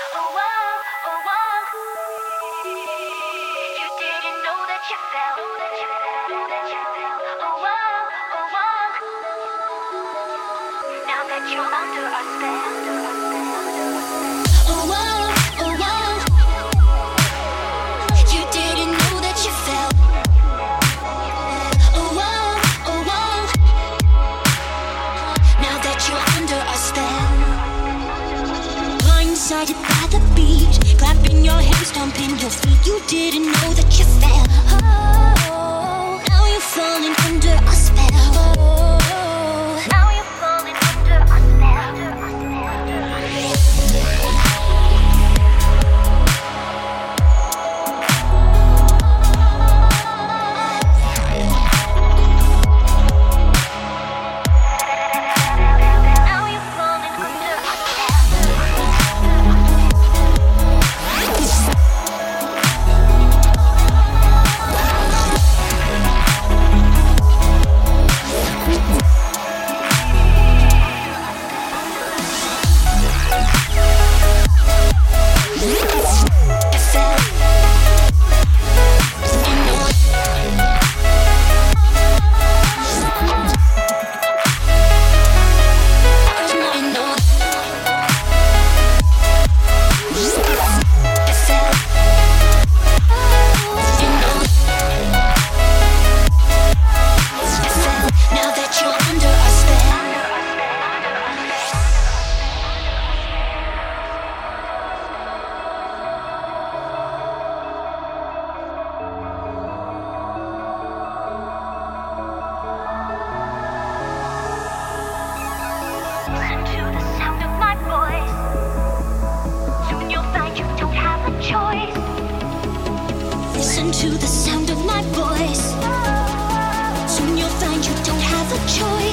Oh, wow, oh, wow. You didn't know that you fell. Oh, wow, oh, wow. Now that you're under our spell. Oh, wow, oh, wow. You didn't know that you fell. Oh, wow, oh, wow. Now that you're under our spell. Blindsided by the beat, clapping your hands, stomping your feet. You didn't know that you fell. Oh, now you're falling under a spell. Oh, now you're falling under a spell. Now you're falling under a now that you're under a spell. Listen to the sound of my voice. Soon you'll find you don't have a choice. Listen to the sound of my voice. Soon you'll find you don't have a choice.